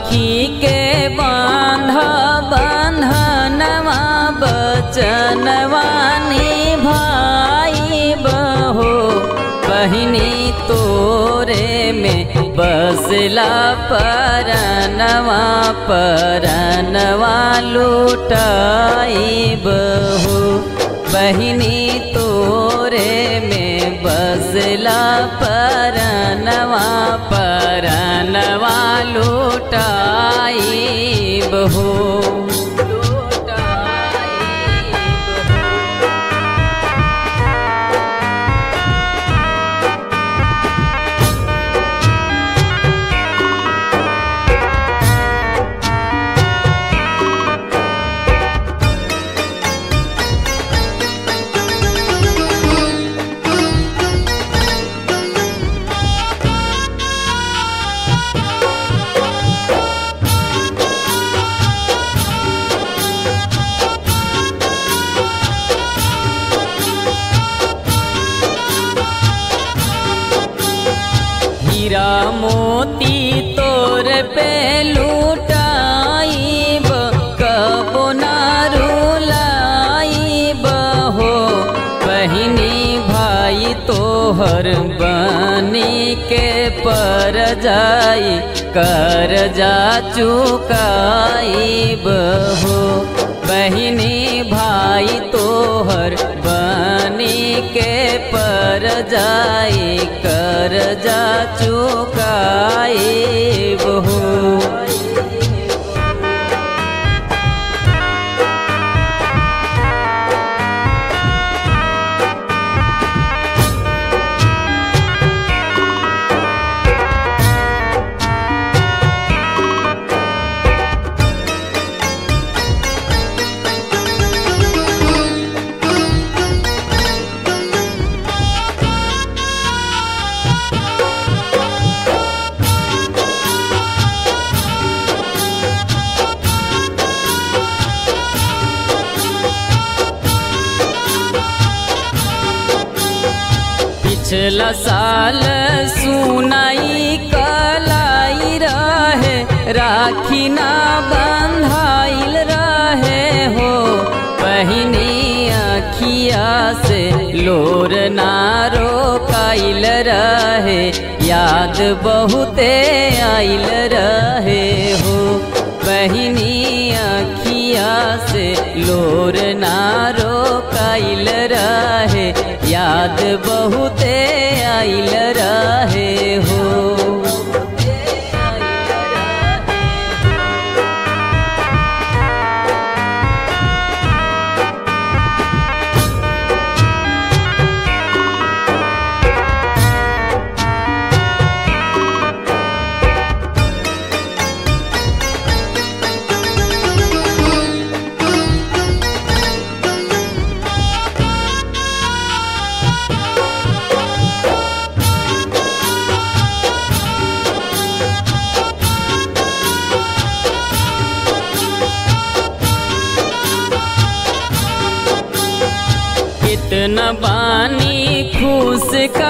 राखी के बांध बंधनवा बचनवा निभाई बहो बहिनी तोरे में बसला परनवा परनवा लुटाई बहो बहिनी तोरे में बसला परनवा परनवा लुटाई बहो हीरा मोती तोर पे लुटाइब कबो ना रुलाइब हो बहिनी भाई तोहर बनी के पर जाई करजा चुकाइब हो बहिनी भाई तोहर बनी के पर जाई करजा चुकाइब हो पिछला साल सुनाई कलाई रहे राखी ना बंधाइल रहे हो बहिनी अखिया से लोर ना रोकाइल रहे याद बहुते आइल रहे हो बहिनी अखिया से लोर ना रोकाइल रहे याद बहुते आइल रहे हो कितना बानी खुश का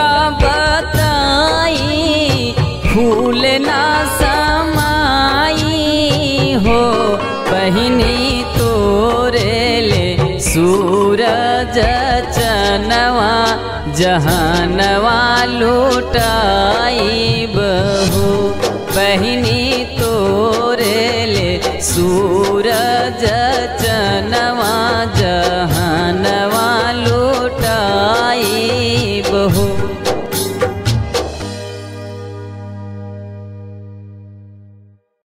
बताई फूल ना समाई हो बहिनी तोरे ले सूरज चनवा जहानवा लुटाई बहो बहिनी तोरे ले सूरज चनवा